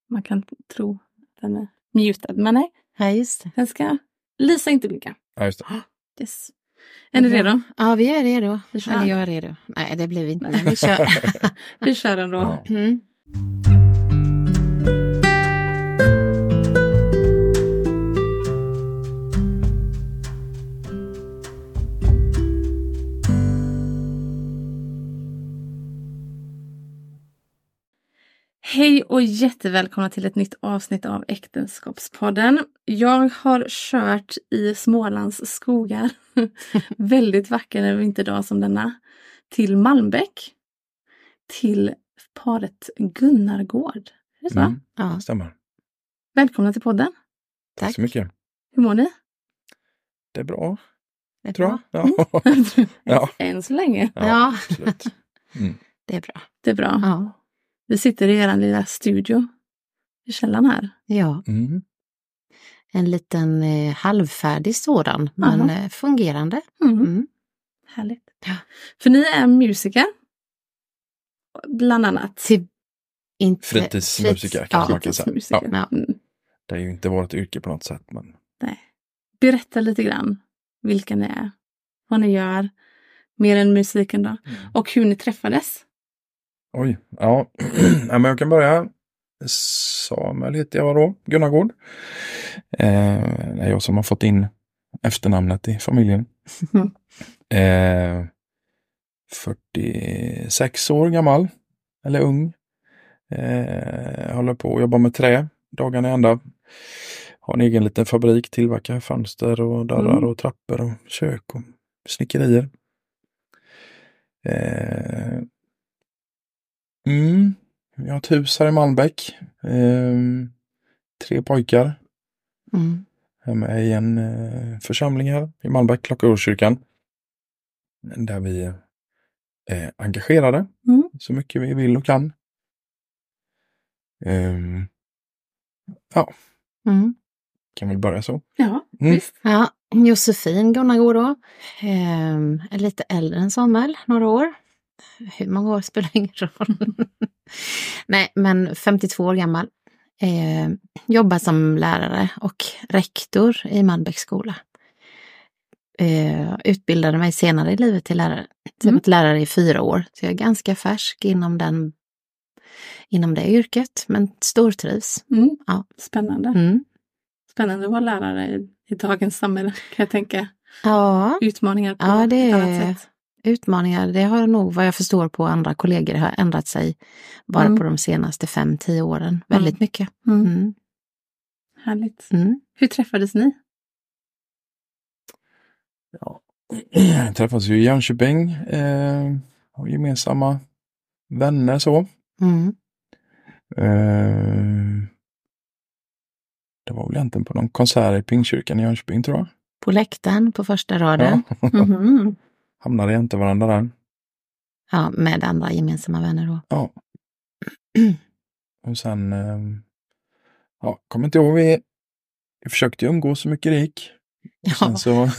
Man kan tro att den är mutad, men nej. Ja, just det. Den ska Lisa inte blinka. Ja, just det. Yes. Är ni redo? Ja, vi är redo. Vi kör. Eller jag är redo. Nej, det blir vi inte. Men vi kör. Vi kör ändå. Ja. Mm. Hej och jättevälkomna till ett nytt avsnitt av Äktenskapspodden. Jag har kört i Smålands skogar, väldigt vacker en vinterdag som denna, till Malmbäck, till paret Gunnargård. Är det så? Ja, Stämmer. Välkomna till podden. Tack så mycket. Hur mår ni? Det är bra, det är tror bra. jag. Ja. Ja. Än så länge. Ja. Absolut. Mm. Det är bra. Det är bra. Ja. Vi sitter i er lilla studio i källaren här. Ja. Mm. En liten halvfärdig sådan, men fungerande. Mm. Härligt. Ja. För ni är musiker, bland annat. Fritidsmusiker kanske man kan säga. Fritidsmusiker. Ja. Det är ju inte vårt yrke på något sätt. Men... Nej. Berätta lite grann vilka ni är, vad ni gör, mer än musiken då. Och hur ni träffades. Oj, ja. Ja, men jag kan börja. Samuel heter jag då, Gunnargård. Det är jag som har fått in efternamnet i familjen. 46 år gammal, eller ung. Håller på att jobba med trä, dagarna i ända. Har en egen liten fabrik, tillverkar fönster och dörrar och trappor och kök och snickerier. Jag har ett hus här i Malmbäck. 3 pojkar. Jag är med i en församling här i Malmbäck, Klockarårskyrkan. Där vi är engagerade så mycket vi vill och kan. Ja. Kan väl börja så. Ja, visst. Ja, Josefin Gunnargård då. Är lite äldre än Samuel, några år. Hur många år spelar ingen roll. Nej, men 52 år gammal. Jobbar som lärare och rektor i Malmbäcks skola. Utbildade mig senare i livet till lärare. Jag har varit lärare i 4 år. Så jag är ganska färsk inom det yrket. Men stortrivs. Ja. Spännande. Spännande att vara lärare i dagens samhälle, kan jag tänka. Ja. Utmaningar på det ett annat sätt. Utmaningar, det har nog vad jag förstår på andra kollegor har ändrat sig bara på de senaste 5-10 åren. Väldigt mycket. Härligt. Hur träffades ni? Ja. Träffades ju i Jönköping. Har gemensamma vänner så. Det var väl egentligen på någon konsert i Pingstkyrkan i Jönköping, tror jag. På läktaren, på första raden. Ja. Hamnade inte varandra där. Ja, med andra gemensamma vänner då. Ja. Och sen kommer inte ihåg, vi försökte ju umgås så mycket det gick. Ja.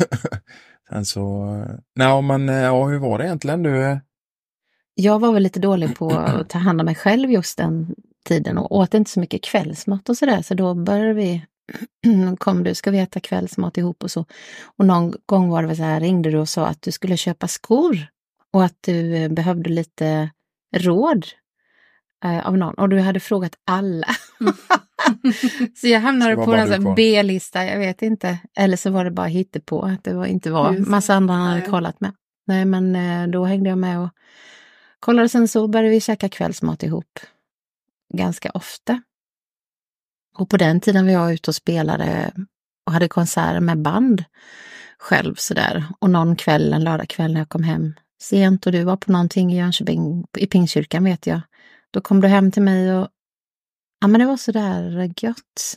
Hur var det egentligen du? Jag var väl lite dålig på att ta hand om mig själv just den tiden och åt inte så mycket kvällsmat och sådär, så då började vi ska vi äta kvällsmat ihop och så. Och någon gång var det så här, ringde du och sa att du skulle köpa skor och att du behövde lite råd av någon. Och du hade frågat alla. Så jag hamnade på en sån B-lista, jag vet inte. Eller så var det bara hittepå, att det inte var massa andra han hade kollat med. Nej, men då hängde jag med och kollade, sen så började vi käka kvällsmat ihop. Ganska ofta. Och på den tiden var jag ute och spelade och hade konserter med band själv sådär. Och någon kväll, en lördagkväll när jag kom hem sent och du var på någonting i Jönköping, i Pingstkyrkan vet jag. Då kom du hem till mig och men det var sådär gött.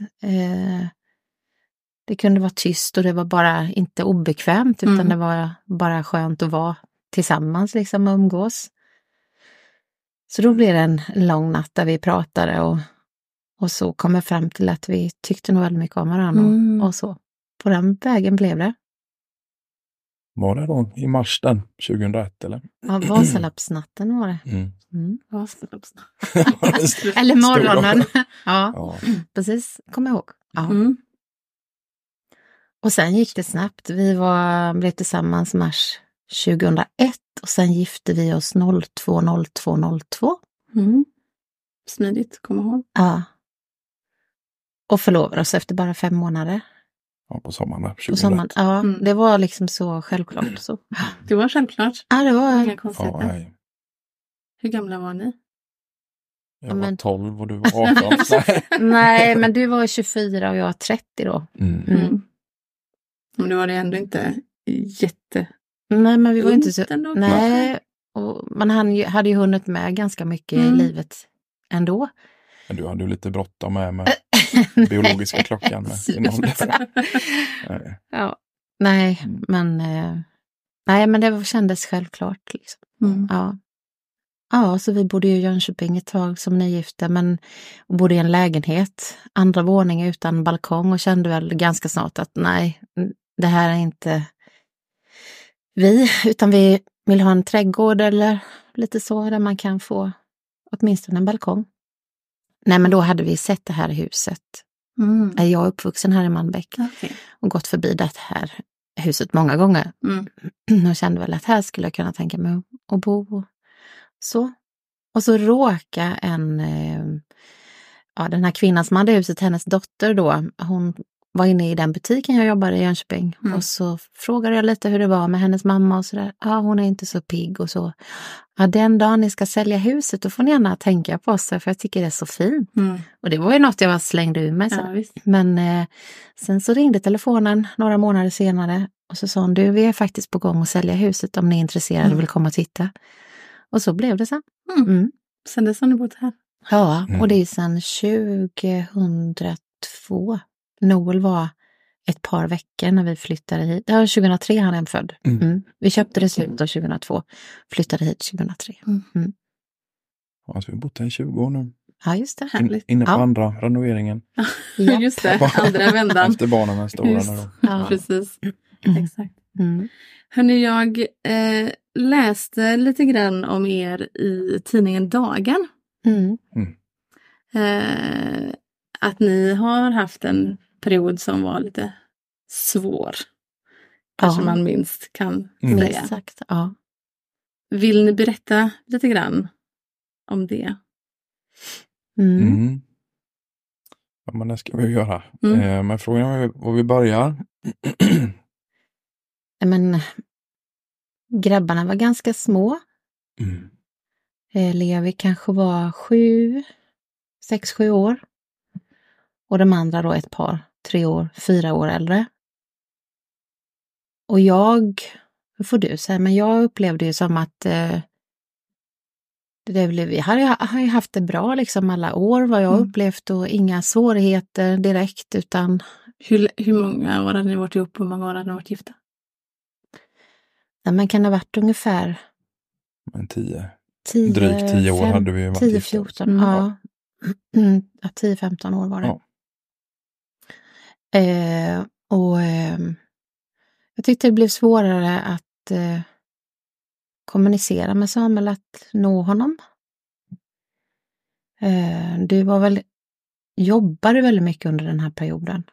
Det kunde vara tyst och det var bara inte obekvämt utan det var bara skönt att vara tillsammans liksom och umgås. Så då blev det en lång natt där vi pratade och så kom jag fram till att vi tyckte nog väldigt mycket om varandra och så. På den vägen blev det. Var det då i mars den 2001 eller? Ja, Vasaloppsnatten var det. Vasaloppsnatt. Eller morgonen. Ja, Ja. precis. Kom ihåg. Ja. Mm. Och sen gick det snabbt. Vi blev tillsammans mars 2001 och sen gifte vi oss 02. Mm. Smidigt, kom ihåg. Ja. Och förlovade oss efter bara 5 månader. Ja, på sommaren där, På 2001. sommaren. Ja, det var liksom så självklart. Så. Det var självklart. Ja, det var... Inga konstigheter. nej. Hur gamla var ni? Jag Men- var 12 och du var 18. Nej. Nej, men du var 24 och jag var 30 då. Mm. Men då var det ändå inte jätte... Nej, men vi var inte så... ändå. Nej, och man hade ju hunnit med ganska mycket i livet ändå. Men du hade ju lite bråttom med biologiska klockan. Med din ålder. Nej. Ja. Nej, men det kändes självklart. Liksom. Mm. Ja. Ja, så vi bodde i Jönköping ett tag som nygifta, men bodde i en lägenhet, 2:a våning utan balkong och kände väl ganska snart att nej, det här är inte vi, utan vi vill ha en trädgård eller lite så där man kan få åtminstone en balkong. Nej, men då hade vi sett det här huset. Mm. Jag är uppvuxen här i Malmbäck Okej. och gått förbi det här huset många gånger. Mm. Och kände väl att här skulle jag kunna tänka mig att bo. Så. Och så råka den här kvinnan som hade huset, hennes dotter då, hon var inne i den butiken jag jobbade i Jönköping. Och så frågade jag lite hur det var med hennes mamma och sådär. Ja, hon är inte så pigg och så. Ja, den dagen ni ska sälja huset, då får ni gärna tänka på oss, för jag tycker det är så fint. Mm. Och det var ju något jag slängde ur mig. Ja, visst. Men sen så ringde telefonen några månader senare och så sa hon, du, vi är faktiskt på gång att sälja huset om ni är intresserade och vill komma och titta. Och så blev det sen. Mm. Sen dess har ni bott här. Ja, och det är sedan 2002. Noel var ett par veckor när vi flyttade hit. Ja, 2003 han är född. Vi köpte det slutet av 2002. Flyttade hit 2003. Alltså, vi har bott här i 20 år nu. Ja, just det. Härligt. Inne på Ja. andra renoveringen. Ja. Just det, andra vändan. Efter barnen är stora Just. nu då. Ja. Precis. Exakt. Mm. Hörrni, jag läste lite grann om er i tidningen Dagen. Mm. Att ni har haft en period som var lite svår. Kanske man minst kan säga. Minst sagt, ja. Vill ni berätta lite grann om det? Mm. Ja, men det ska vi göra. Men frågan är var vi börjar. Men grabbarna var ganska små. Levi kanske var 6-7 år. Och de andra då ett par, 3-4 år äldre. Och hur får du säga, men jag upplevde ju som att vi har ju haft det bra liksom alla år vad jag upplevt och inga svårigheter direkt utan... Hur många år hade ni varit ihop och hur många år hade ni varit gifta? Ja, men kan det ha varit ungefär... Men drygt 10 år hade vi varit 10-14, ja. 10-15 år var det. Ja. Jag tyckte det blev svårare att kommunicera med Samuel, att nå honom. Du jobbade väldigt mycket under den här perioden.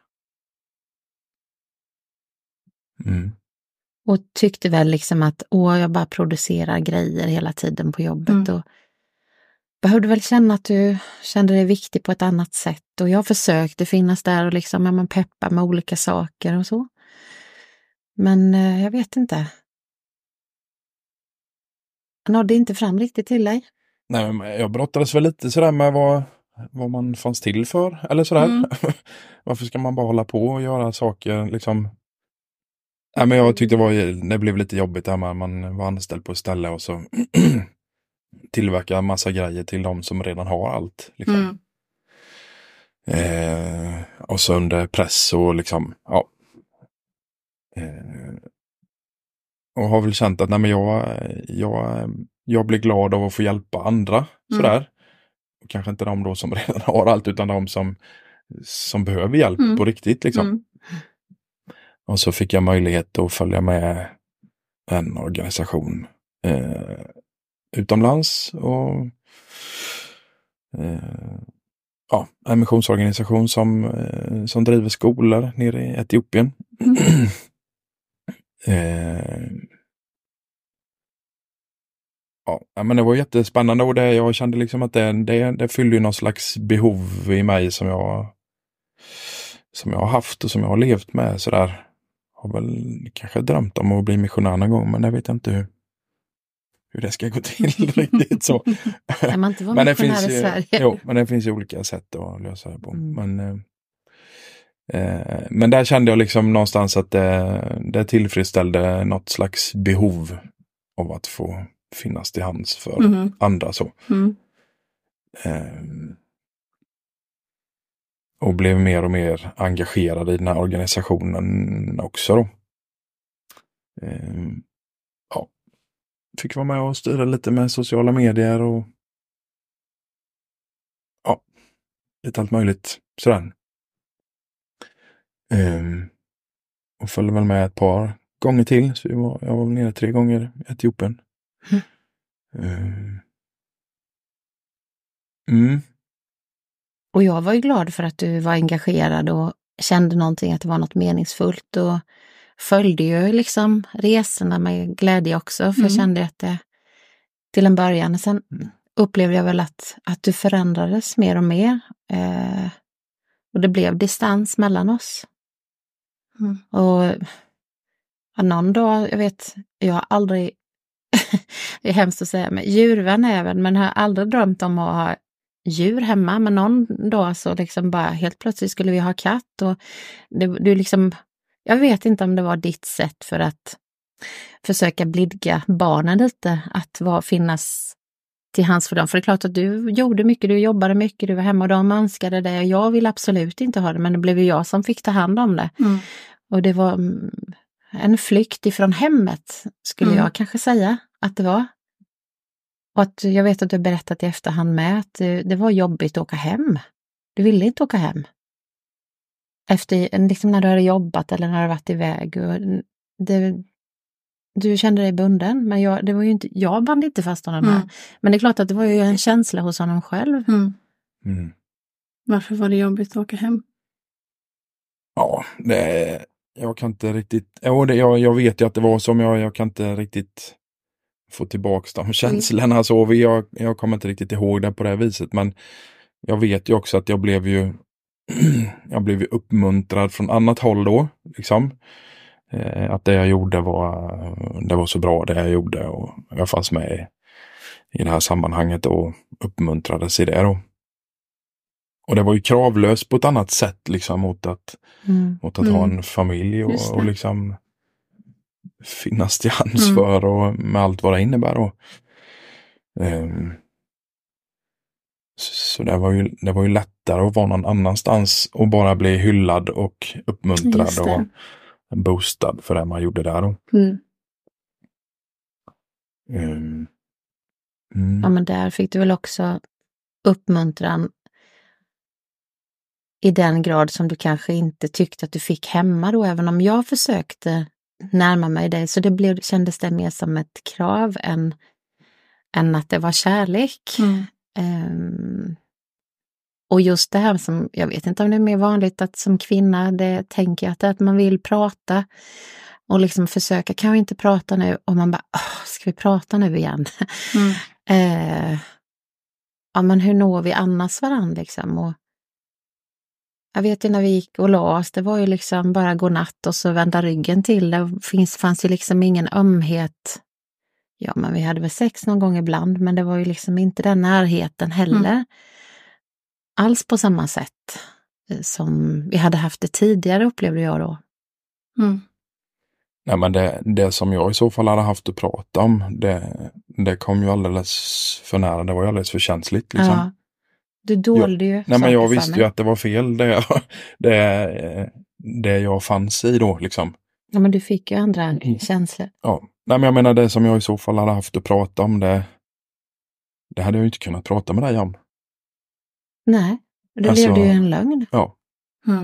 Och tyckte väl liksom att jag bara producerar grejer hela tiden på jobbet och behövde väl känna att du kände dig viktig på ett annat sätt. Och jag försökte finnas där och liksom peppa med olika saker och så. Men jag vet inte. Jag nådde inte fram riktigt till dig. Nej, men jag brottades väl lite sådär med vad man fanns till för. Eller sådär. Varför ska man bara hålla på och göra saker liksom... Nej, men jag tyckte det blev lite jobbigt där man var anställd på ett ställe och så tillverka massa grejer till de som redan har allt. Liksom. Och så under press och liksom, ja. Och har väl känt att nej, men jag blir glad av att få hjälpa andra. Sådär. Och kanske inte de då som redan har allt utan de som behöver hjälp på riktigt liksom. Och så fick jag möjlighet att följa med en organisation utomlands och en missionsorganisation som driver skolor nere i Etiopien. Men det var jättespännande och jag kände liksom att det fyllde ju någon slags behov i mig som jag har haft och som jag har levt med sådär. Har väl kanske drömt om att bli missionär någon gång, men jag vet inte hur det ska gå till riktigt så. Kan man inte vara missionär i Sverige? Jo, men det finns ju olika sätt att lösa det på. Men där kände jag liksom någonstans att det tillfredsställde något slags behov av att få finnas till hands för andra så. Och blev mer och mer engagerad i den här organisationen också då. Fick vara med och styra lite med sociala medier och lite allt möjligt sådär. Och följde väl med ett par gånger till. Så jag var nere 3 gånger i Etiopien. Och jag var ju glad för att du var engagerad och kände någonting, att det var något meningsfullt, och följde ju liksom resorna med glädje också, för jag kände att det till en början, sen upplevde jag väl att du förändrades mer och mer, och det blev distans mellan oss. Och någon dag, jag har aldrig det är hemskt att säga, men djurvän även, men har aldrig drömt om att ha djur hemma, men någon dag så liksom bara helt plötsligt skulle vi ha katt, och du liksom, jag vet inte om det var ditt sätt för att försöka blidka barnen lite, att finnas till hands för dem, för det är klart att du gjorde mycket, du jobbade mycket, du var hemma och de önskade det, och jag vill absolut inte ha det, men det blev ju jag som fick ta hand om det. Och det var en flykt ifrån hemmet, skulle jag kanske säga att det var. Och att jag vet att du berättat i efterhand med att det var jobbigt att åka hem. Du ville inte åka hem. Efter, liksom när du hade jobbat eller när du hade varit iväg. Och du kände dig bunden, men det var ju inte, jag band inte fast honom här. Men det är klart att det var ju en känsla hos honom själv. Varför var det jobbigt att åka hem? Ja, jag kan inte riktigt... Jag vet ju att det var som jag kan inte riktigt få tillbaka de känslorna. Så jag kommer inte riktigt ihåg det på det här viset. Men jag vet ju också att jag blev ju uppmuntrad från annat håll då. Liksom. Att det jag gjorde det var så bra det jag gjorde. Och jag fanns med i det här sammanhanget och uppmuntrades i det då. Och det var ju kravlöst på ett annat sätt liksom mot att ha en familj och liksom finnas till hands för och med allt vad det innebär då. Så det var ju lättare att vara någon annanstans och bara bli hyllad och uppmuntrad och boostad för det man gjorde där då. Ja, men där fick du väl också uppmuntran i den grad som du kanske inte tyckte att du fick hemma då, även om jag försökte närma mig dig, så kändes det mer som ett krav än att det var kärlek. Och just det här som, jag vet inte om det är mer vanligt att som kvinna, det tänker jag att man vill prata och liksom försöka, kan vi inte prata nu? Och man bara, ska vi prata nu igen? Ja, men hur når vi annars varandra liksom? Och jag vet ju när vi gick och la oss, det var ju liksom bara gå natt och så vända ryggen till. Det fanns ju liksom ingen ömhet. Ja, men vi hade väl sex någon gång ibland, men det var ju liksom inte den närheten heller. Alls på samma sätt som vi hade haft det tidigare, upplevde jag då. Nej, men det som jag i så fall hade haft att prata om, det kom ju alldeles för nära. Det var ju alldeles för känsligt liksom. Ja. Du dolde ju. Nej, men jag visste ju att det var fel det jag fanns i då liksom. Ja, men du fick ju andra känslor. Ja. Nej, men jag menar det som jag i så fall hade haft att prata om, det hade jag ju inte kunnat prata med dig om. Nej, det blev ju en lögn. Ja.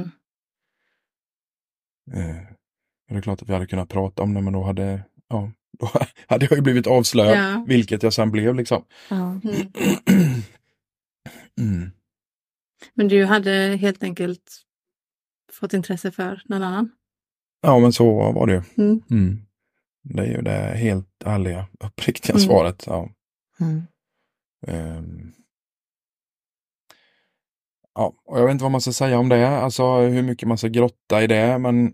Det är klart att vi hade kunnat prata om det, men då hade Då hade jag ju blivit avslöjad, vilket jag sen blev liksom. Ja. Men du hade helt enkelt fått intresse för någon annan? Ja, men så var det ju. Mm. Det är ju det helt ärliga, uppriktiga svaret. Ja. Ja, och jag vet inte vad man ska säga om det. Alltså hur mycket man ska grotta i det. Men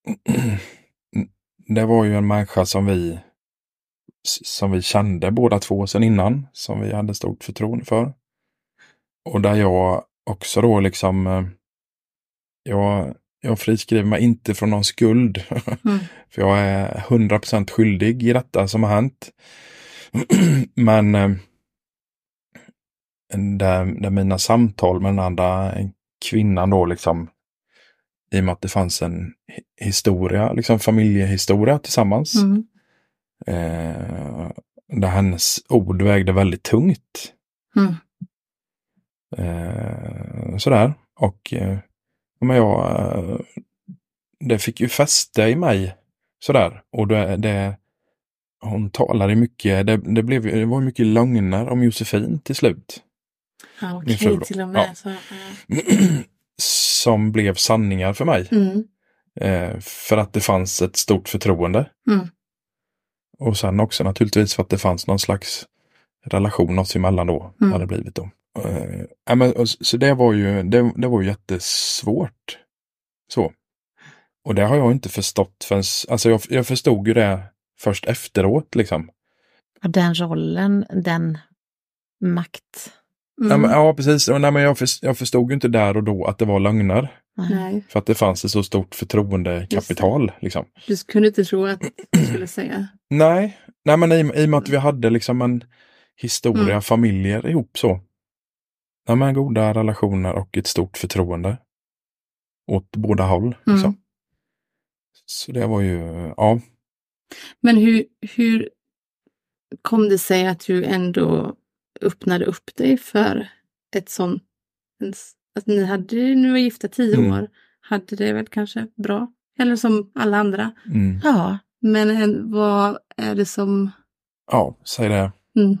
det var ju en människa som vi kände båda två sedan innan. Som vi hade stort förtroende för. Och där jag också då liksom... Jag friskriver mig inte från någon skuld. För jag är 100% skyldig i detta som har hänt. Men där mina samtal med den andra kvinnan då liksom, i och med att det fanns en historia, liksom familjehistoria tillsammans. Där hennes ord vägde väldigt tungt. Sådär. Och men det fick ju fäste i mig sådär. Och hon talade mycket, det var mycket lögner om Josefin till slut. Ja, okej, till och med. Ja. Som blev sanningar för mig. För att det fanns ett stort förtroende. Och sen också naturligtvis för att det fanns någon slags relation oss emellan då. Hade blivit då. Så det var ju jättesvårt. Så. Och det har jag inte förstått förrän, alltså jag förstod ju det först efteråt liksom. Den rollen, den makt. Ja, precis. Nej, men jag förstod ju inte där och då att det var lögner. Nej. För att det fanns ett så stort förtroendekapital liksom. Du kunde inte tro att du skulle säga. Nej, men i och med att vi hade liksom en historia, familjer ihop så. Ja, men goda relationer och ett stort förtroende. Åt båda håll. Liksom. Så det var ju, ja. Men hur kom det sig att du ändå öppnade upp dig för ett sånt, att ni var gifta 10 år, hade det väl kanske bra? Eller som alla andra. Ja. Men vad är det som... Ja, säg det.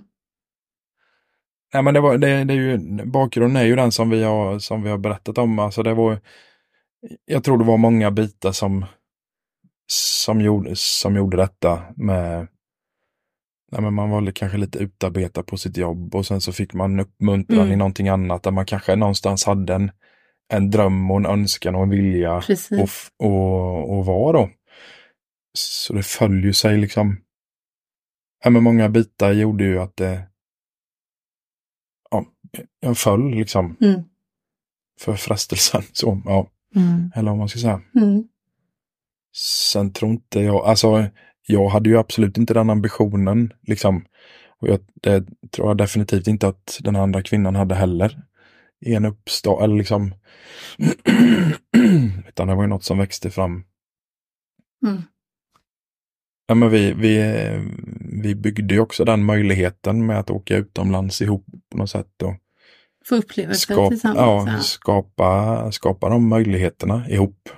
Nej, men det är ju, bakgrunden är ju den som vi har berättat om. Alltså jag tror det var många bitar som gjorde detta med... Nej, men man var kanske lite utarbetad på sitt jobb och sen så fick man uppmuntran i någonting annat där man kanske någonstans hade en dröm och en önskan och en vilja och vara då. Så det följer sig liksom. Ja, men många bitar gjorde ju att jag föll liksom för frestelsen så, ja. Eller vad man ska säga. Sen tror inte jag hade ju absolut inte den ambitionen liksom. Och det tror jag definitivt inte att den andra kvinnan hade heller. I en uppstart, eller liksom utan det var ju något som växte fram. Ja, men vi byggde ju också den möjligheten med att åka utomlands ihop på något sätt och få upplevelser tillsammans. Skapa de möjligheterna ihop.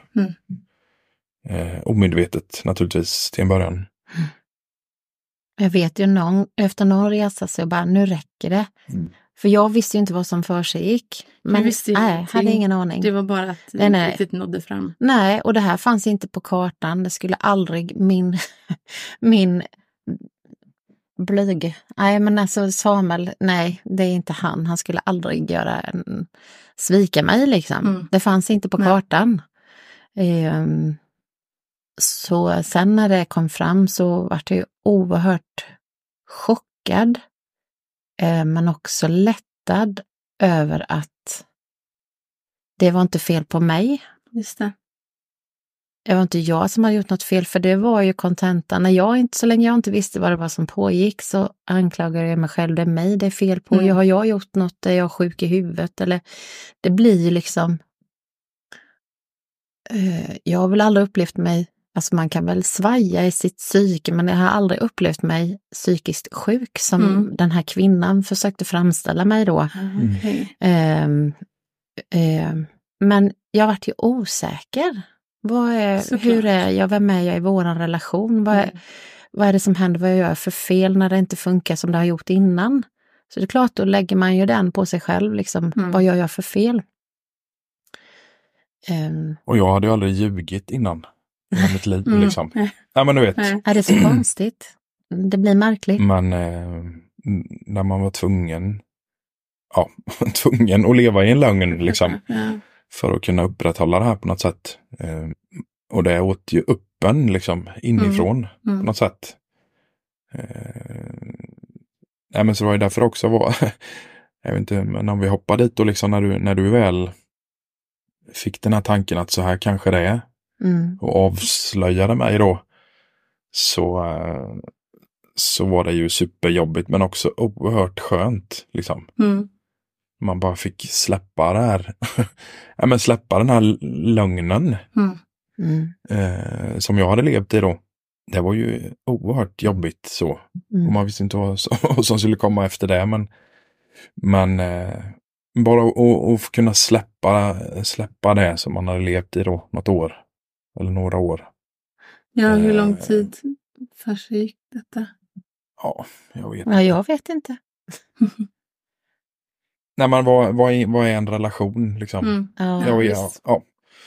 Omedvetet naturligtvis till en början. Jag vet ju efter någon resa så bara, nu räcker det. För jag visste ju inte vad som för sig gick. Men hade ingen aning. Det var bara att det inte riktigt nådde fram. Nej, och det här fanns inte på kartan. Det skulle aldrig min blyg. Nej, men alltså Samuel, nej, det är inte han. Han skulle aldrig svika mig liksom. Det fanns inte på kartan. Så sen när det kom fram så var jag ju oerhört chockad. Men också lättad över att det var inte fel på mig. Just det. Det var inte jag som hade gjort något fel, för det var ju kontentan. Så länge jag inte visste vad det var som pågick så anklagade jag mig själv. Det är mig det är fel på. Har jag gjort något? Är jag sjuk i huvudet? Eller det blir liksom... jag har väl aldrig upplevt mig... Alltså man kan väl svaja i sitt psyke, men jag har aldrig upplevt mig psykiskt sjuk som den här kvinnan försökte framställa mig då. Men jag vart ju osäker. Hur är jag? Vem är jag i våran relation? vad är det som händer, vad jag gör för fel när det inte funkar som det har gjort innan. Så det är klart, då lägger man ju den på sig själv, liksom, vad jag gör för fel. Och jag hade ju aldrig ljugit innan i mitt liv liksom. Ja, men du vet. Är det så konstigt? Det blir märkligt. Men när man var tvungen att leva i en lögn liksom. För att kunna upprätthålla det här på något sätt. Och det åt ju upp en liksom inifrån på något sätt. Nej, men så var det därför också jag vet inte, men om vi hoppar dit och liksom när du väl fick den här tanken att så här kanske det är och avslöjade mig då, så var det ju superjobbigt men också oerhört skönt liksom. Man bara fick släppa det här ja, men släppa den här lögnen som jag hade levt i då. Det var ju oerhört jobbigt så. Och man visste inte vad som skulle komma efter det, men bara att kunna släppa det som man hade levt i då något år eller några år. Ja, hur lång tid försiggick detta? Ja, jag vet inte. Ja, jag vet inte. Nej, men vad är en relation liksom? Ja.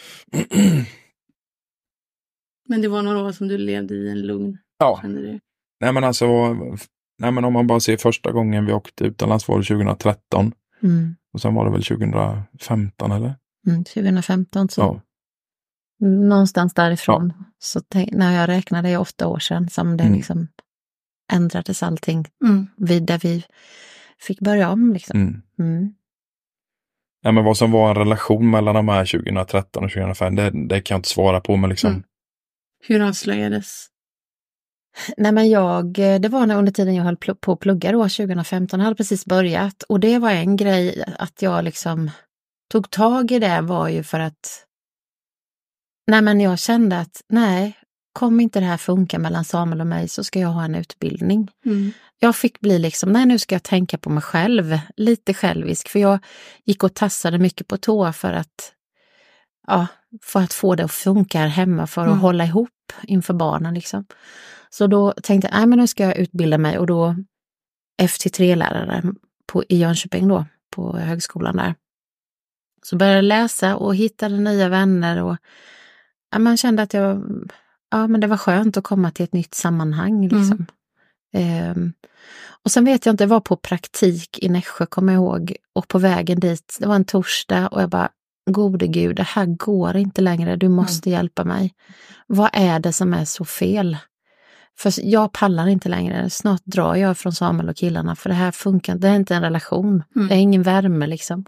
Men det var några år som du levde i en lugn. Ja. Kände du? Nej, men alltså, om man bara ser första gången vi åkte utomlands var det 2013. Och sen var det väl 2015 eller? 2015 så. Ja. Någonstans därifrån. Ja. Så när jag räknade det 8 år sedan som det liksom ändrades allting. Där vi fick börja om liksom. Ja, men vad som var en relation mellan de här 2013 och 2005, det kan jag inte svara på, men liksom. Hur avslöjades? Nej, men det var under tiden jag höll på att plugga då, 2015, hade precis börjat. Och det var en grej att jag liksom tog tag i det, var ju för att men jag kände att kommer inte det här funka mellan Samuel och mig så ska jag ha en utbildning. Jag fick bli liksom, nu ska jag tänka på mig själv, lite självisk, för jag gick och tassade mycket på tå för att få det att funka här hemma, för att hålla ihop inför barnen liksom. Så då tänkte jag, men nu ska jag utbilda mig, och då FT3-lärare i Jönköping då, på högskolan där. Så började jag läsa och hittade nya vänner, och man kände att men det var skönt att komma till ett nytt sammanhang liksom. Och sen vet jag inte, jag var på praktik i Nässjö, kommer jag ihåg, och på vägen dit, det var en torsdag, och jag bara, gode gud, det här går inte längre, du måste hjälpa mig. Vad är det som är så fel? För jag pallar inte längre, snart drar jag från Samuel och killarna, för det här funkar, det är inte en relation, det är ingen värme liksom.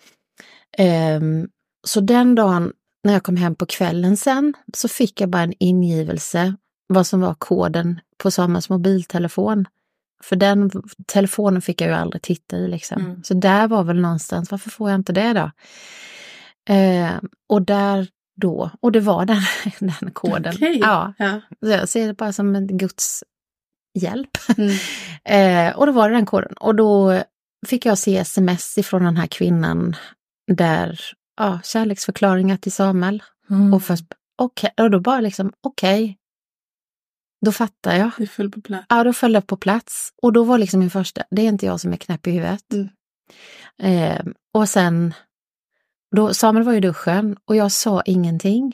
Så den dagen när jag kom hem på kvällen sen, så fick jag bara en ingivelse vad som var koden på Samuels mobiltelefon. För den telefonen fick jag ju aldrig titta i liksom. Så där var väl någonstans, varför får jag inte det då? Och där då, och det var den koden. Okay. Ja. Så jag ser det bara som en Guds hjälp. Och då var det den koden. Och då fick jag se sms ifrån den här kvinnan där, kärleksförklaringar till Samuel. Och först, och då bara liksom, då fattar jag. Det föll på plats. Ja, då föll det på plats. Och då var liksom min första, det är inte jag som är knäpp i huvudet. Och sen, då Samuel var i duschen, och jag sa ingenting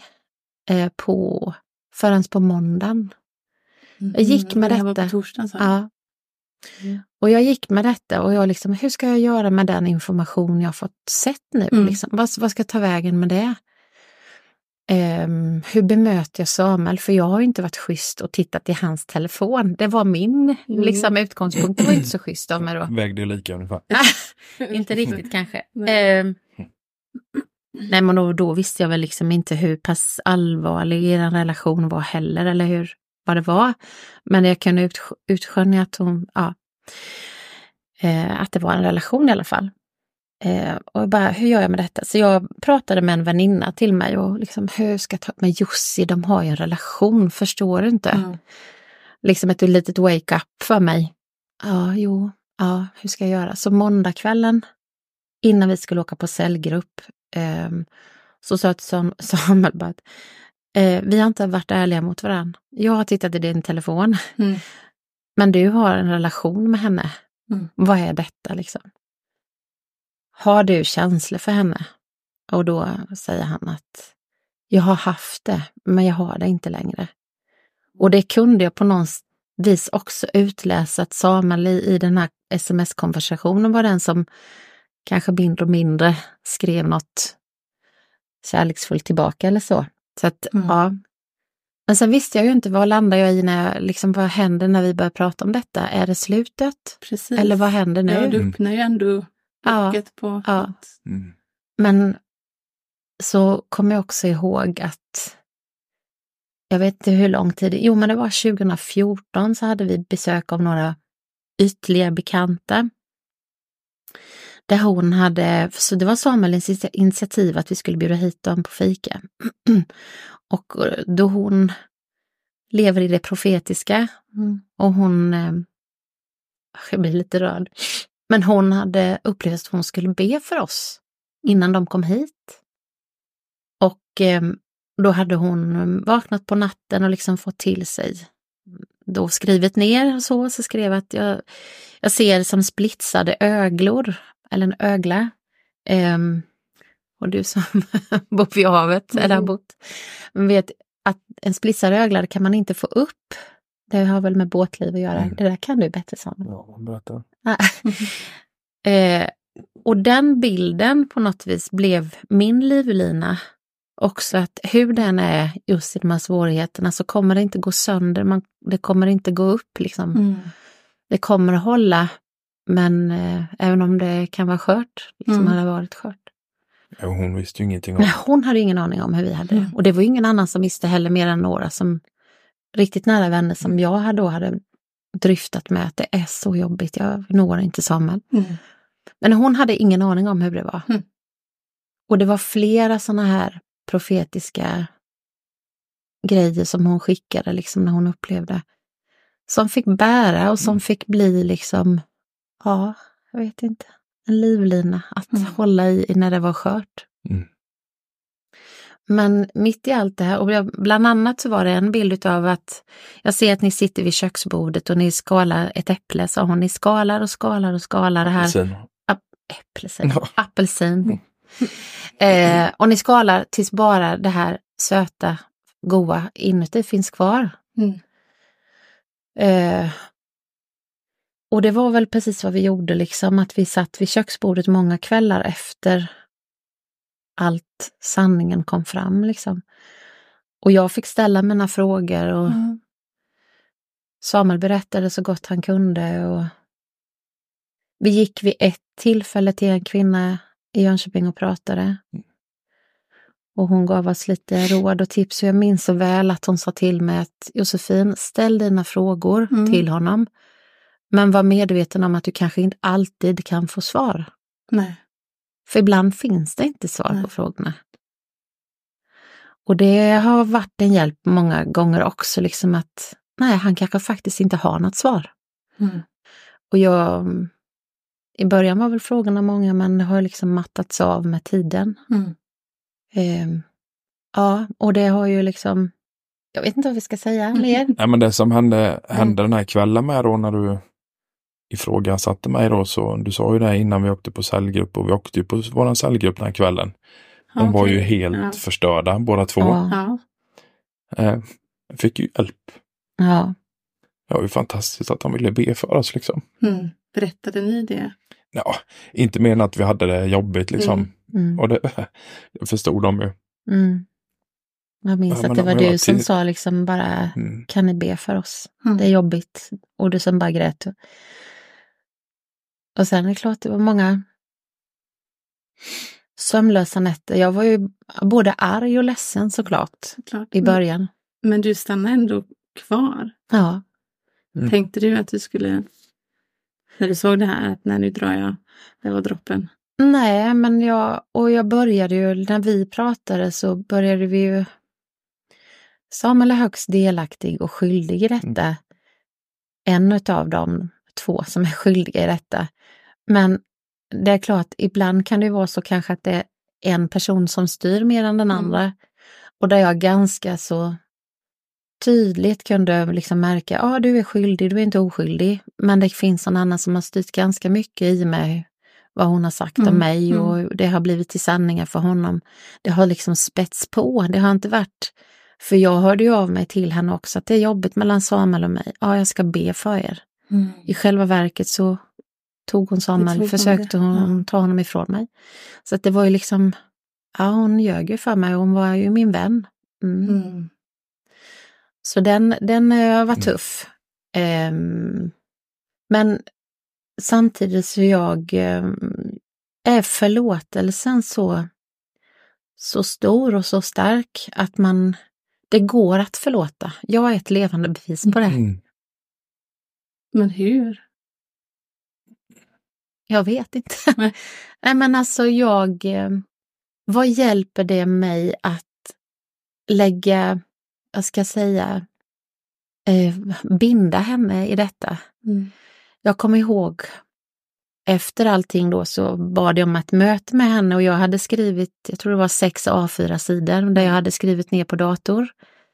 förrän på måndagen. Jag gick med detta. Var på torsdagen, så. Ja. Och jag gick med detta, och jag liksom, hur ska jag göra med den information jag fått sett nu? Liksom? Vad ska jag ta vägen med det? Hur bemöter jag Samuel? För jag har ju inte varit schysst och tittat i hans telefon. Det var min liksom, utgångspunkt. Det var inte så schysst av mig då. Vägde ju lika ungefär. Inte riktigt kanske. Nej, men då visste jag väl liksom inte hur pass allvarlig er relation var heller, eller vad det var. Men jag kunde utskönja att att det var en relation i alla fall. Och bara, hur gör jag med detta? Så jag pratade med en väninna till mig, och liksom, hur ska jag ta med Jussi? De har ju en relation, förstår du inte? Liksom ett litet wake up för mig. Hur ska jag göra? Så måndagskvällen, innan vi skulle åka på cellgrupp, så sa jag till Samuel bara att Vi har inte varit ärliga mot varandra. Jag har tittat i din telefon. Men du har en relation med henne. Vad är detta liksom? Har du känslor för henne? Och då säger han att jag har haft det, men jag har det inte längre. Och det kunde jag på något vis också utläsa att Samuel i den här sms-konversationen var den som kanske mindre och mindre skrev något kärleksfullt tillbaka eller så. Så att, ja. Men sen visste jag ju inte vad landar jag i när liksom, vad händer när vi börjar prata om detta? Är det slutet? Precis. Eller vad händer nu? Ja, du öppnar ju ändå locket på. Ja. Men så kommer jag också ihåg att jag vet inte hur lång tid, men det var 2014 så hade vi besök av några ytterligare bekanta. Där hon hade, så det var Samuels initiativ att vi skulle bjuda hit dem på fika. Och då hon lever i det profetiska och hon, jag blir lite rörd, men hon hade upplevt att hon skulle be för oss innan de kom hit. Och då hade hon vaknat på natten och liksom fått till sig, då skrivit ner och så skrev att jag ser som splitsade öglor, eller en ögla. Och du som bor vid havet, eller har bott, vet att en splitsad ögla kan man inte få upp. Det har väl med båtliv att göra. Det där kan du bättre, Samuel. Ja, berätta. Och den bilden på något vis blev min livlina. Också att hur den är just i de här svårigheterna så kommer det inte gå sönder. Det kommer inte gå upp liksom. Det kommer att hålla. Men även om det kan vara skört, liksom hade varit skört. Ja, hon visste ju ingenting om det. Nej, hon hade ingen aning om hur vi hade det. Och det var ju ingen annan som visste heller, mer än några som riktigt nära vänner som jag hade dryftat med att det är så jobbigt. Jag når inte Samuel. Men hon hade ingen aning om hur det var. Och det var flera såna här profetiska grejer som hon skickade liksom när hon upplevde. Som fick bära och som fick bli liksom, ja, jag vet inte, en livlina att hålla i när det var skört. Men mitt i allt det här, och bland annat så var det en bild av att jag ser att ni sitter vid köksbordet och ni skalar ett äpple, sa hon. Ni skalar och skalar och skalar det här. Apelsin. Och ni skalar tills bara det här söta, goda inuti finns kvar. Och det var väl precis vad vi gjorde liksom, att vi satt vid köksbordet många kvällar efter allt sanningen kom fram liksom. Och jag fick ställa mina frågor och Samuel berättade så gott han kunde, och vi gick vid ett tillfälle till en kvinna i Jönköping och pratade. Och hon gav oss lite råd och tips, och jag minns så väl att hon sa till mig att Josefin, ställ dina frågor till honom. Men var medveten om att du kanske inte alltid kan få svar. Nej. För ibland finns det inte svar på frågorna. Och det har varit en hjälp många gånger också, liksom att nej, han kanske faktiskt inte har något svar. Och i början var väl frågorna många, men det har liksom mattats av med tiden. Ja, och det har ju liksom, jag vet inte vad vi ska säga mer. Nej, men det som hände den här kvällen med då, när du ifrågasatte mig då, så du sa ju det här innan vi åkte på cellgrupp, och vi åkte ju på våran cellgrupp den här kvällen. De var ju helt förstörda, båda två. Fick ju hjälp. Ja. Det var ju fantastiskt att de ville be för oss liksom. Berättade ni det? Ja, inte mer än att vi hade det jobbigt liksom. Och det förstod de ju. Jag minns att det var du som sa liksom bara, kan ni be för oss? Det är jobbigt. Och du som bara grät. Och sen är det klart, det var många sömnlösa nätter. Jag var ju både arg och ledsen såklart i början. Men du stannade ändå kvar. Ja. Tänkte du att du skulle, när du såg det här, att när nu drar jag, det var droppen? Nej, men jag började ju, när vi pratade så började vi ju, Samuel är högst delaktig och skyldig i detta. En av de två som är skyldiga i detta. Men det är klart, ibland kan det vara så kanske att det är en person som styr mer än den andra. Och där jag ganska så tydligt kunde liksom märka, du är skyldig, du är inte oskyldig. Men det finns någon annan som har styrt ganska mycket i mig, vad hon har sagt om mig, och det har blivit till sanningar för honom. Det har liksom spets på, det har inte varit, för jag hörde ju av mig till henne också, att det är jobbigt mellan Samuel och mig. Ja, jag ska be för er. I själva verket så tog hon Samuel, försökte hon ta honom ifrån mig. Så att det var ju liksom, hon ljög ju för mig, hon var ju min vän. Så den var tuff. Men samtidigt så är förlåtelsen så stor och så stark att det går att förlåta. Jag är ett levande bevis på det. Men hur? Jag vet inte. Nej, men alltså vad hjälper det mig att lägga, jag ska säga, binda henne i detta? Jag kommer ihåg, efter allting då så bad jag om ett möte med henne, och jag hade skrivit, jag tror det var 6 A4-sidor där jag hade skrivit ner på dator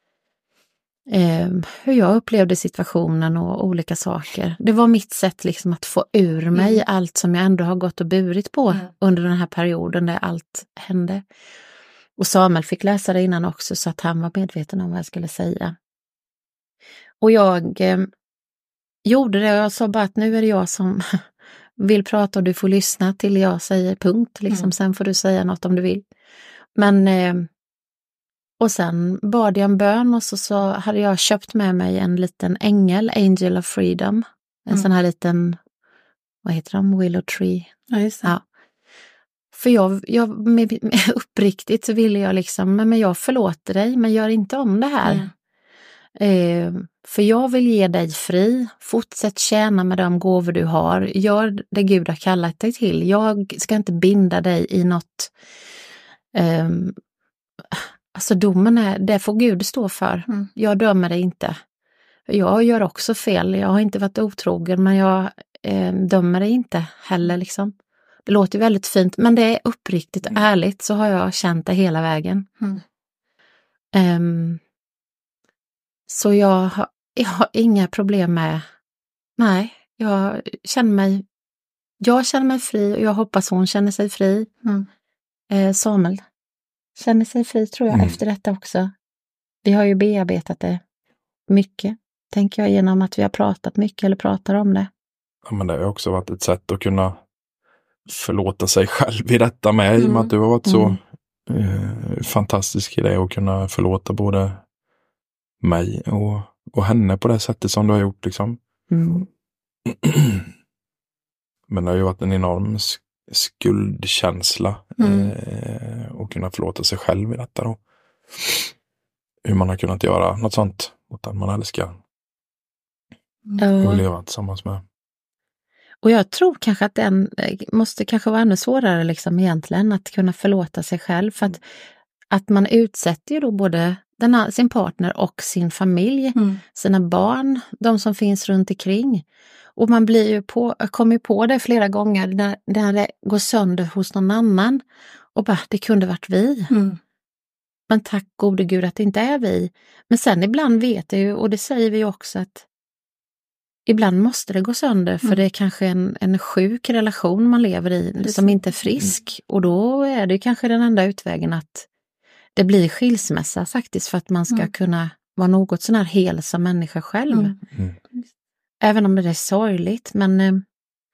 hur jag upplevde situationen och olika saker. Det var mitt sätt liksom att få ur mig allt som jag ändå har gått och burit på under den här perioden där allt hände. Och Samuel fick läsa det innan också, så att han var medveten om vad jag skulle säga. Och jag gjorde det, och jag sa bara att nu är det jag som vill prata och du får lyssna till jag säger punkt. Liksom. Sen får du säga något om du vill. Men och sen bad jag en bön, och så hade jag köpt med mig en liten ängel, Angel of Freedom. En sån här liten, vad heter de? Willow Tree. Ja, just det. Ja. För jag med uppriktigt så ville jag liksom, men jag förlåter dig, men gör inte om det här. För jag vill ge dig fri, fortsätt tjäna med de gåvor du har, gör det Gud har kallat dig till. Jag ska inte binda dig i något, alltså domen det får Gud stå för. Jag dömer dig inte. Jag gör också fel, jag har inte varit otrogen, men jag dömer dig inte heller liksom. Det låter väldigt fint, men det är uppriktigt och ärligt, så har jag känt det hela vägen. Så jag har inga problem med, jag känner mig fri, och jag hoppas hon känner sig fri. Samuel känner sig fri, tror jag, efter detta också. Vi har ju bearbetat det mycket, tänker jag, genom att vi har pratat mycket eller pratar om det. Ja, men det har också varit ett sätt att kunna förlåta sig själv i detta med, i och med att du har varit så fantastisk i det, och kunna förlåta både mig och henne på det sättet som du har gjort liksom. Men det har ju varit en enorm skuldkänsla och kunna förlåta sig själv i detta då. Hur man har kunnat göra något sånt mot den man älskar och leva tillsammans med. Och jag tror kanske att den måste kanske vara ännu svårare liksom egentligen, att kunna förlåta sig själv, för att man utsätter ju då både sin partner och sin familj, sina barn, de som finns runt omkring. Och man kommer på det flera gånger när det går sönder hos någon annan, och bara, det kunde varit vi. Men tack gode Gud att det inte är vi. Men sen ibland vet jag ju, och det säger vi också, att ibland måste det gå sönder, för det är kanske en sjuk relation man lever i som inte är frisk. Och då är det kanske den enda utvägen att det blir skilsmässa faktiskt, för att man ska kunna vara något sån här hel som människa själv. Även om det är sorgligt, men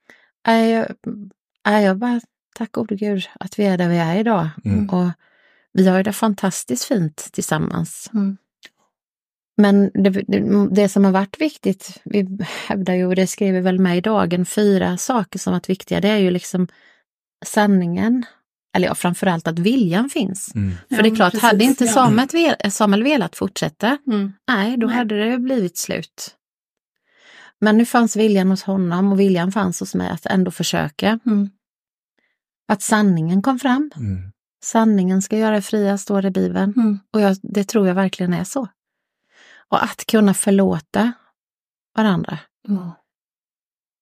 jag bara, tack gode Gud att vi är där vi är idag. Och vi har ju det fantastiskt fint tillsammans. Men det som har varit viktigt, vi hävdar ju, och det skriver väl med i dagen, 4 saker som varit viktiga, det är ju liksom sanningen, eller framförallt att viljan finns. För det är klart, hade inte Samuel velat fortsätta, då hade det blivit slut. Men nu fanns viljan hos honom, och viljan fanns hos mig att ändå försöka. Att sanningen kom fram. Sanningen ska göra fria, står det i Bibeln. Och det tror jag verkligen är så. Och att kunna förlåta varandra.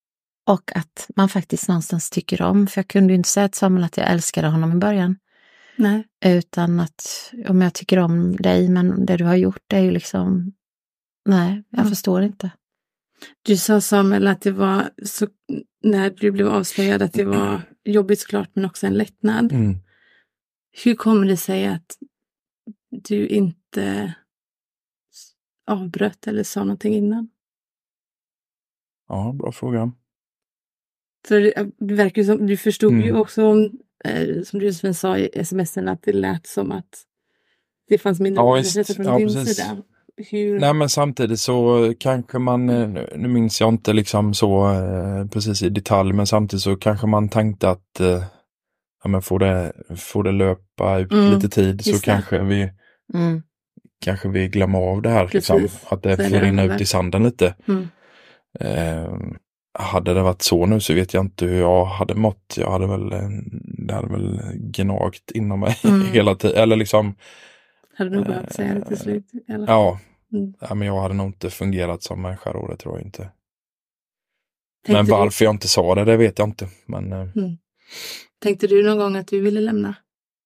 Och att man faktiskt någonstans tycker om. För jag kunde ju inte säga till Samuel att jag älskade honom i början. Nej. Utan att, om jag tycker om dig, men det du har gjort är ju liksom, nej, jag förstår inte. Du sa, Samuel, att det var så, när du blev avslöjad, att det var jobbigt såklart, men också en lättnad. Mm. Hur kommer det sig att du inte avbröt eller sa någonting innan? Ja, bra fråga. För det verkar ju som, du förstod ju också, som du Josefin sa i sms:en, att det lät som att det fanns mindre åsikter från din sida. Hur... Nej, men samtidigt så kanske man, nu minns jag inte liksom så precis i detalj, men samtidigt så kanske man tänkte att men får det löpa ut lite tid, så kanske vi glömmer av det här. Liksom, att det får rinna ut i sanden lite. Hade det varit så nu så vet jag inte hur jag hade mått. Det hade väl gnagt inom mig hela tiden. Eller liksom... Hade du behövt säga det till slut? Eller? Ja. Ja, men jag hade nog inte fungerat som människa då, det tror jag inte. Men varför jag inte sa det vet jag inte. Men, Tänkte du någon gång att du ville lämna?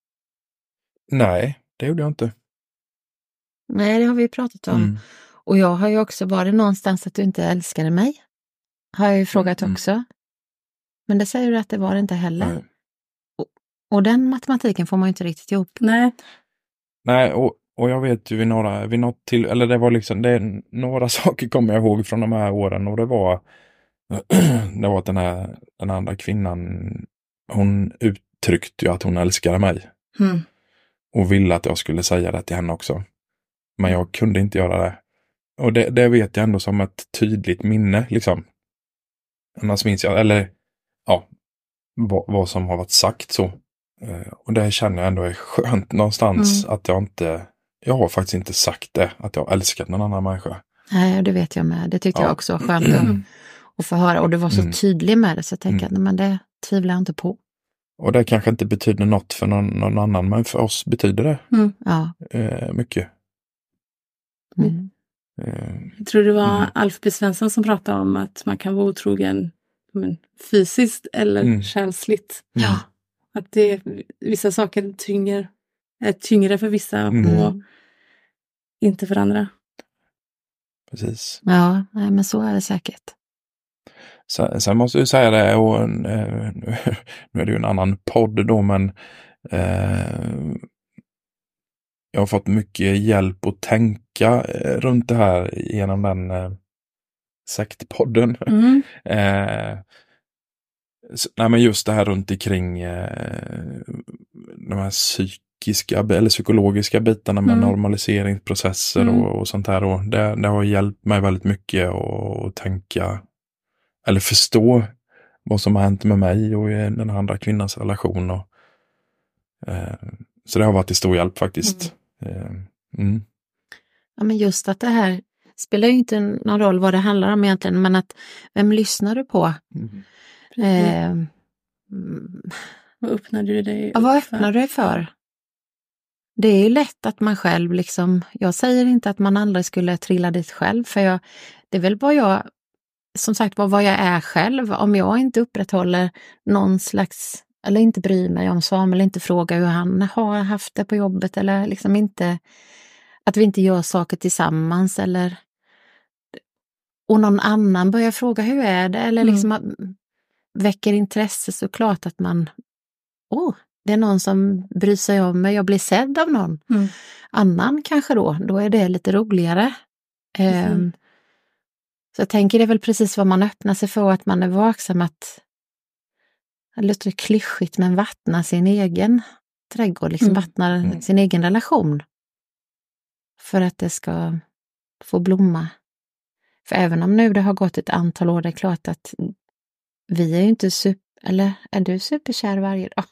Nej, det gjorde jag inte. Nej, det har vi pratat om. Och jag har ju också varit någonstans att du inte älskade mig. Har jag ju frågat också. Men det säger du att det var det inte heller. Och den matematiken får man ju inte riktigt ihop. Nej, och jag vet ju vid något till, eller det var liksom, några saker kommer jag ihåg från de här åren, och det var att den andra kvinnan, hon uttryckte ju att hon älskade mig. Och ville att jag skulle säga det till henne också. Men jag kunde inte göra det. Och det vet jag ändå som ett tydligt minne, liksom. Annars minns jag, eller ja, vad som har varit sagt så. Och det känner jag ändå är skönt någonstans, att jag har faktiskt inte sagt det, att jag älskat någon annan människa. Nej, det vet jag med. Det tyckte jag också var skönt att få höra. Och du var så tydlig med det, så jag tänker men det tvivlar jag inte på. Och det kanske inte betyder något för någon annan, men för oss betyder det mycket. Jag tror det var Alf B. Svensson som pratade om att man kan vara otrogen fysiskt eller känsligt. Ja. Att vissa saker är tyngre för vissa och inte för andra. Precis. Ja, men så är det säkert. Sen måste jag säga det, och nu är det ju en annan podd då, men jag har fått mycket hjälp att tänka runt det här genom den sektpodden. Nej, men just det här runt omkring de här psykologiska bitarna med normaliseringsprocesser och sånt här. Och det har hjälpt mig väldigt mycket att tänka eller förstå vad som har hänt med mig och i den andra kvinnans relation. Och, så det har varit till stor hjälp faktiskt. Ja, men just att det här spelar ju inte någon roll vad det handlar om egentligen, men att vem lyssnar du på? Vad öppnar du dig vad öppnar du dig för? Det är ju lätt att man själv liksom, jag säger inte att man aldrig skulle trilla dit själv, för det är väl vad jag är själv. Om jag inte upprätthåller någon slags, eller inte bryr mig om Samuel, inte frågar hur han har haft det på jobbet, eller liksom inte, att vi inte gör saker tillsammans, eller och någon annan börjar fråga hur är det, eller liksom väcker intresse, så klart att man det är någon som bryr sig om mig, jag blir sedd av någon annan kanske då är det lite roligare. Så jag tänker det är väl precis vad man öppnar sig för, att man är vaksam att, det låter klyschigt, men vattna sin egen trädgård, liksom vattna sin egen relation för att det ska få blomma. För även om nu det har gått ett antal år, det är klart att vi är ju inte eller är du superkär varje dag?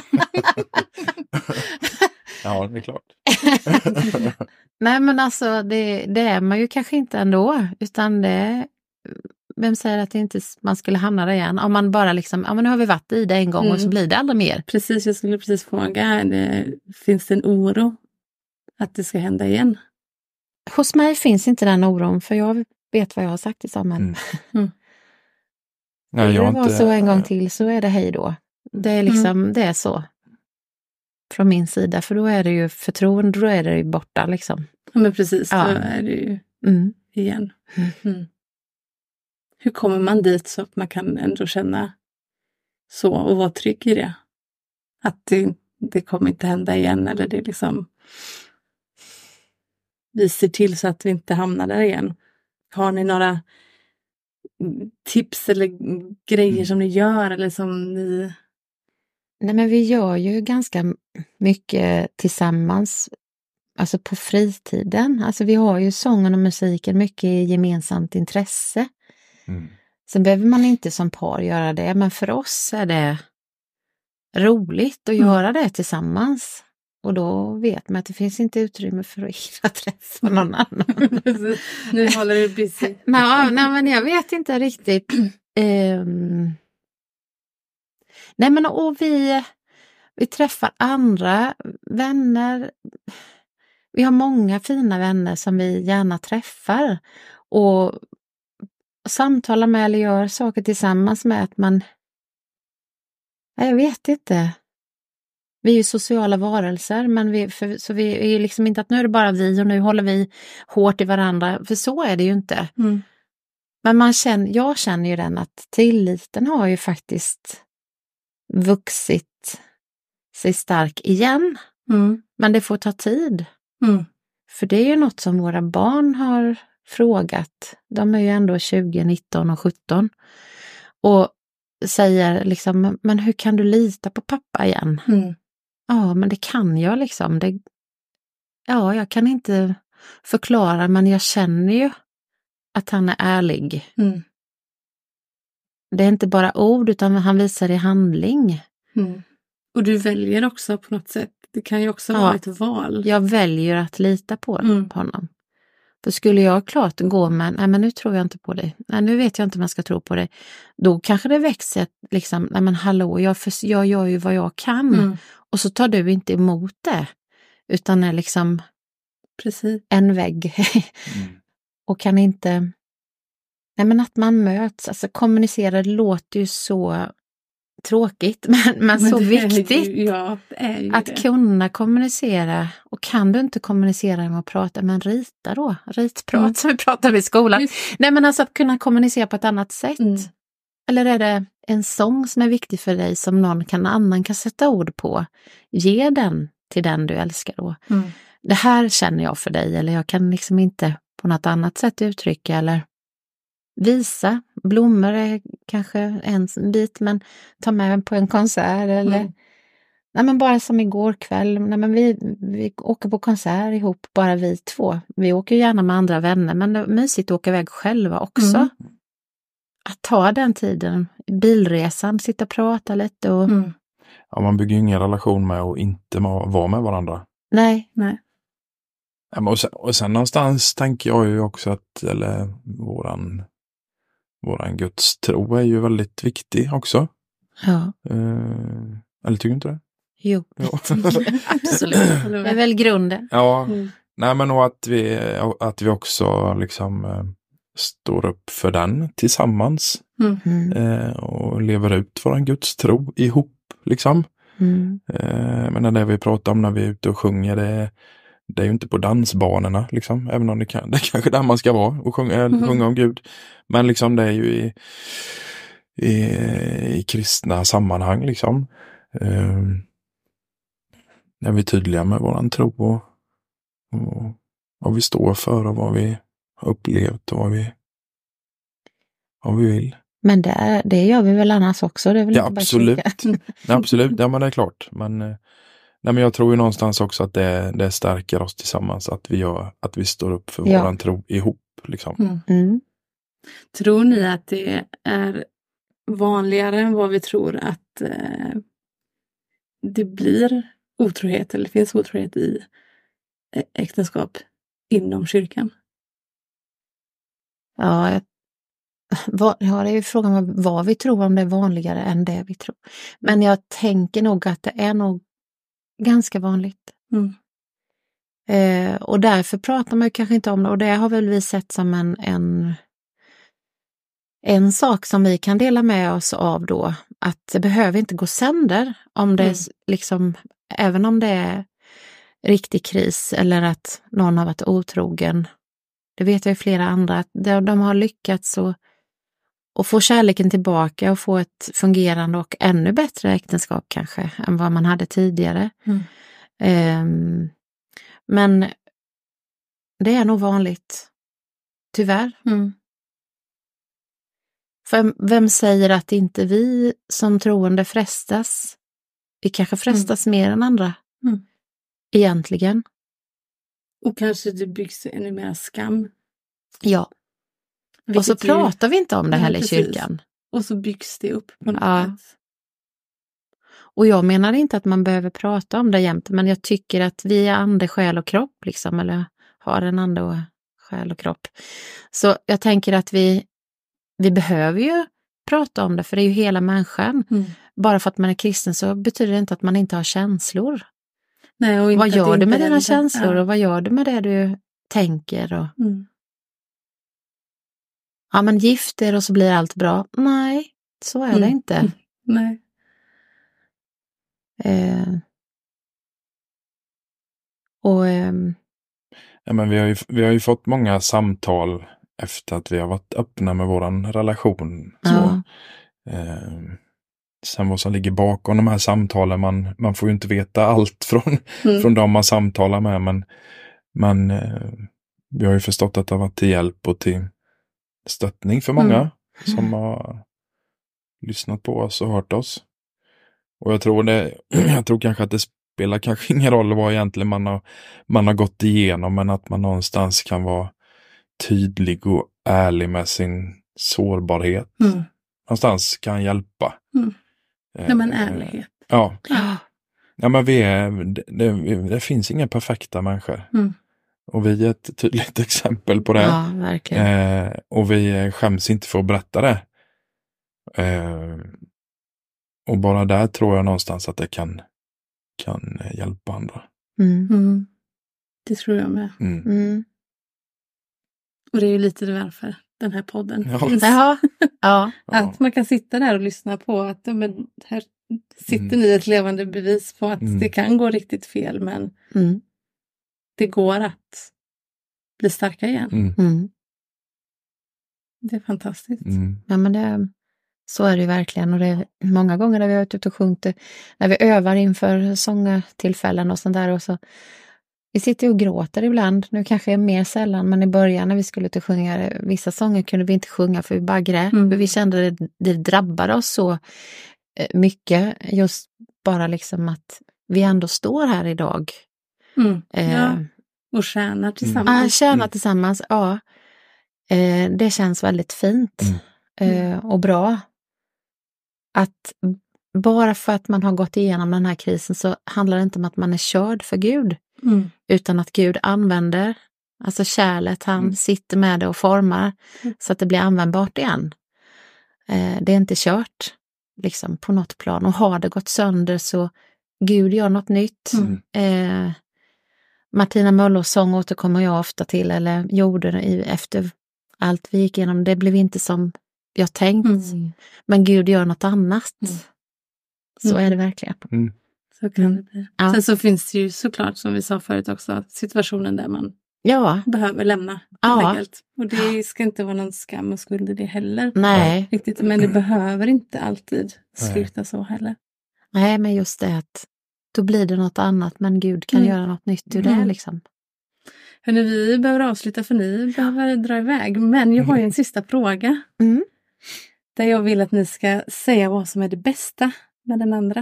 Ja, det är klart. Nej, men alltså det är man ju kanske inte ändå, utan vem säger att det inte man skulle hamna där igen? Om man bara liksom, men nu har vi varit i det en gång och så blir det aldrig mer. Precis, jag skulle precis fråga, finns det en oro att det ska hända igen? Hos mig finns inte den oron, för jag vet vad jag har sagt i samhället. Nej, det var så en gång till, så är det hej då. Det är liksom, det är så. från min sida, för då är det ju förtroende, då är det ju borta liksom. Ja, men precis, Ja. då är det ju Mm. igen. Mm. Hur kommer man dit så att man kan ändå känna så och vara trygg i det? Att det kommer inte hända igen, eller det är liksom vi ser till så att vi inte hamnar där igen. Har ni några tips eller grejer som ni gör eller som ni... Nej, men vi gör ju ganska mycket tillsammans, alltså på fritiden. Alltså vi har ju sången och musiken mycket gemensamt intresse. Sen behöver man inte som par göra det, men för oss är det roligt att göra det tillsammans. Och då vet man att det finns inte utrymme för att hinna träffa någon annan. Nu håller du busy. Nej, men jag vet inte riktigt. Nej, men och vi träffar andra vänner. Vi har många fina vänner som vi gärna träffar. Och samtalar med eller gör saker tillsammans med att man... Jag vet inte. Vi är ju sociala varelser, men så vi är ju liksom inte att nu är det bara vi och nu håller vi hårt i varandra. För så är det ju inte. Mm. Men jag känner ju den att tilliten har ju faktiskt vuxit sig stark igen. Mm. Men det får ta tid. Mm. För det är ju något som våra barn har frågat. De är ju ändå 20, 19 och 17. Och säger liksom, men hur kan du lita på pappa igen? Mm. Ja, men det kan jag liksom. Jag kan inte förklara, men jag känner ju att han är ärlig. Mm. Det är inte bara ord, utan han visar i handling. Mm. Och du väljer också på något sätt. Det kan ju också vara ett val. Jag väljer att lita på honom. För skulle jag klart gå med, nej men nu tror jag inte på dig. Nej, nu vet jag inte om jag ska tro på dig. Då kanske det växer liksom, nej men hallå, jag gör ju vad jag kan. Mm. Och så tar du inte emot det. Utan är liksom precis en vägg. Och kan inte, nej men att man möts, alltså kommunicera, det låter ju så tråkigt, men så viktigt att kunna kommunicera. Och kan du inte kommunicera genom att prata, men rita då, ritprat som vi pratade i skolan. Nej, men alltså att kunna kommunicera på ett annat sätt. Eller är det en sång som är viktig för dig som annan kan sätta ord på? Ge den till den du älskar då. Det här känner jag för dig, eller jag kan liksom inte på något annat sätt uttrycka, eller visa. Blommor är kanske en bit, men ta med på en konsert eller nej, men bara som igår kväll, nej, men vi åker på konsert ihop, bara vi två. Vi åker gärna med andra vänner, men det är mysigt att åka iväg själva också. Att ta den tiden, bilresan, sitta och prata lite och... Ja, man bygger ju ingen relation med att inte vara med varandra. Nej. Och sen någonstans tänker jag ju också att, eller våran gudstro är ju väldigt viktig också. Ja. Eller tycker du inte det? Jo. Absolut. Det är väl grunden. Ja. Nej, men och att vi också liksom står upp för den tillsammans. Och lever ut våran gudstro ihop liksom. Men det vi pratar om när vi är ute och sjunger, det är ju inte på dansbanorna liksom, även om det är kanske där man ska vara och sjunga om Gud. Men liksom det är ju i kristna sammanhang liksom. När vi är tydliga med våran tro och vad vi står för och vad vi har upplevt och vad vi vill. Men det gör vi väl annars också? Det är väl ja, absolut. Absolut, ja men det är klart. Men jag tror ju någonstans också att det stärker oss tillsammans att vi står upp för våran tro ihop. Liksom. Tror ni att det är vanligare än vad vi tror att det blir otrohet eller finns otrohet i äktenskap inom kyrkan? Ja, det är ju frågan om vad vi tror, om det är vanligare än det vi tror. Men jag tänker nog att det är nog ganska vanligt. Och därför pratar man ju kanske inte om det. Och det har väl vi sett som en sak som vi kan dela med oss av då. Att det behöver inte gå sönder om det liksom även om det är riktig kris eller att någon har varit otrogen. Det vet jag ju flera andra, att de har lyckats och få kärleken tillbaka och få ett fungerande och ännu bättre äktenskap kanske än vad man hade tidigare. Men det är nog vanligt, tyvärr. För vem säger att inte vi som troende frestas? Vi kanske frestas mer än andra. Egentligen. Och kanske det byggs ännu mer skam. Ja. Och så pratar vi inte om det heller i kyrkan. Och så byggs det upp på något sätt. Och jag menar inte att man behöver prata om det jämt, men jag tycker att vi är ande, själ och kropp liksom, eller har en ande och själ och kropp. Så jag tänker att vi behöver ju prata om det, för det är ju hela människan. Bara för att man är kristen så betyder det inte att man inte har känslor. Nej, och inte vad gör du med dina det, känslor och vad gör du med det du tänker? Och... Ja, men gift er och så blir allt bra. Nej, så är det inte. Nej. Ja, men vi har ju fått många samtal efter att vi har varit öppna med våran relation. Så, sen vad som ligger bakom de här samtalen, man får ju inte veta allt från de man samtalar med, men vi har ju förstått att det har varit till hjälp och till stöttning för många som har lyssnat på oss och hört oss. Och jag tror kanske att det spelar kanske ingen roll vad egentligen man har gått igenom, men att man någonstans kan vara tydlig och ärlig med sin sårbarhet. Någonstans kan hjälpa. Ja, men ärlighet. Ja, men det finns inga perfekta människor. Och vi är ett tydligt exempel på det. Ja, verkligen. Och vi skäms inte för att berätta det. Och bara där tror jag någonstans att det kan hjälpa andra. Det tror jag med. Och det är ju lite därför den här podden. Ja. Att man kan sitta där och lyssna på att men här sitter ni ett levande bevis på att det kan gå riktigt fel, men det går att bli starka igen. Det är fantastiskt. Ja, men så är det ju verkligen, och det är många gånger där vi har varit ute och sjungit, när vi övar inför sångertillfällen och sånt där, och så vi sitter och gråter ibland, nu kanske är mer sällan, men i början när vi skulle till sjunga vissa sånger kunde vi inte sjunga för vi bara grät, för vi kände att det drabbade oss så mycket, just bara liksom att vi ändå står här idag. Och tjänar tillsammans. Tillsammans, ja. Det känns väldigt fint och bra. Att bara för att man har gått igenom den här krisen så handlar det inte om att man är körd för Gud. Utan att Gud använder, alltså kärlet, han sitter med det och formar så att det blir användbart igen. Det är inte kört liksom på något plan, och har det gått sönder så Gud gör något nytt. Martina Möllers sång återkommer jag ofta till, eller gjorde efter allt vi gick igenom. Det blev inte som jag tänkt, men Gud gör något annat. Så är det verkligen. Så kan det bli. Sen så finns det ju såklart, som vi sa förut också, situationen där man behöver lämna. Och det ska inte vara någon skam och skuld i det heller. Nej. Riktigt, men det behöver inte alltid sluta så heller. Nej, men just det att då blir det något annat, men Gud kan göra något nytt ur det liksom. Hörrni, vi behöver avsluta för ni behöver dra iväg. Men jag har ju en sista fråga. Där jag vill att ni ska säga vad som är det bästa med den andra.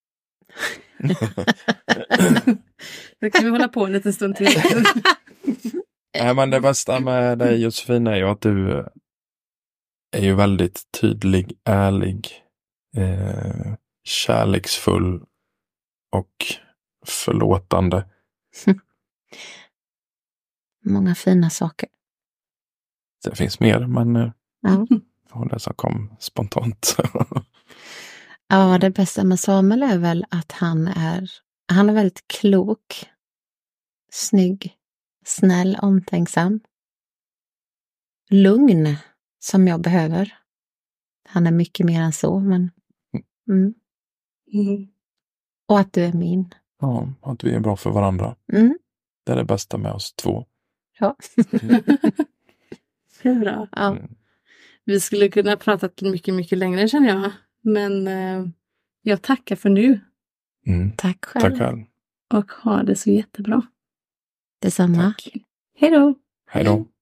Då kan vi hålla på en liten stund till. Nej, men det bästa med dig, Josefin, är ju att du är ju väldigt tydlig, ärlig, kärleksfull och förlåtande. Många fina saker. Det finns mer, men det som kom spontant. Ja, det bästa med Samuel är väl att han är väldigt klok, snygg, snäll, omtänksam, lugn som jag behöver. Han är mycket mer än så, men och att du är min. Ja, att vi är bra för varandra. Mm. Det är det bästa med oss två. Ja. Det är bra. Ja. Mm. Vi skulle kunna prata mycket, mycket längre känner jag. Men jag tackar för nu. Mm. Tack själv. Tack själv. Och ha det så jättebra. Detsamma. Hej då! Hej då.